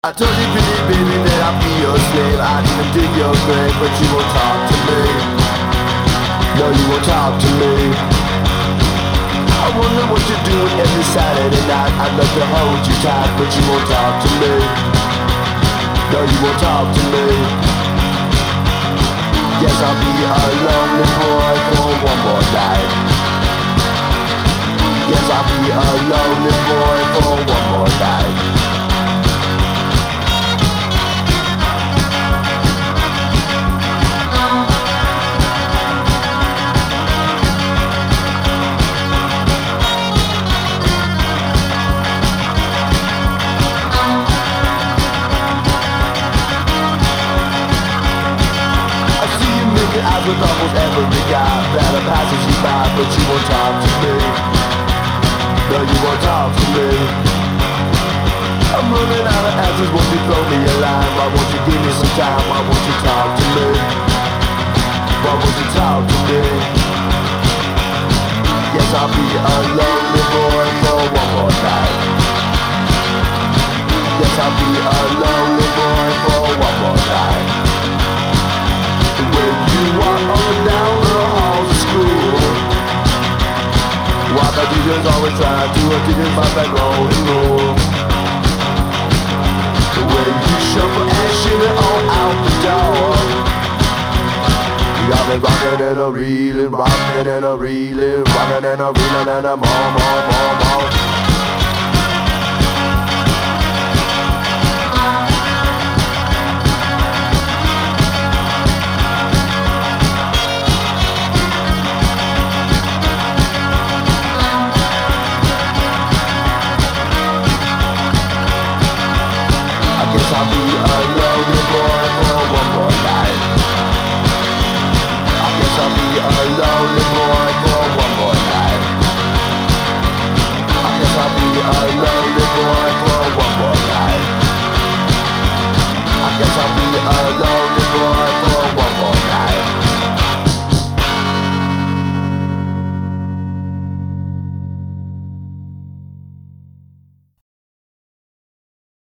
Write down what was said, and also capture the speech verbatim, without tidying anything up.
I told you pretty baby that I'd be your slave. I'd even dig your grave, but you won't talk to me. No, you won't talk to me. I wonder what you're doing every Saturday night. I'd love to hold you tight, but you won't talk to me. No, you won't talk to me. Guess I'll be a lonely boy for one more night. Guess I'll be a lonely boy for one more night. Eyes with almost every guy that passes you by, but you won't talk to me. No, you won't talk to me. I'm running out of answers, won't you throw me a line? Why won't you give me some time? Why won't you talk to me? Why won't you talk to me? Yes, I'll be a lonely boy for one more night. Yes, I'll be a lonely boy for one more night. When you walk on down the halls of school, while the teachers always try to teach us about that golden rule. When you shuffle and shimmy on out the door, y'all been rockin' and a reelin', rockin' and a reelin', rockin' and a reelin' and a more, more, more, more. I'll be a lonely boy for one more night. I guess I'll be alone.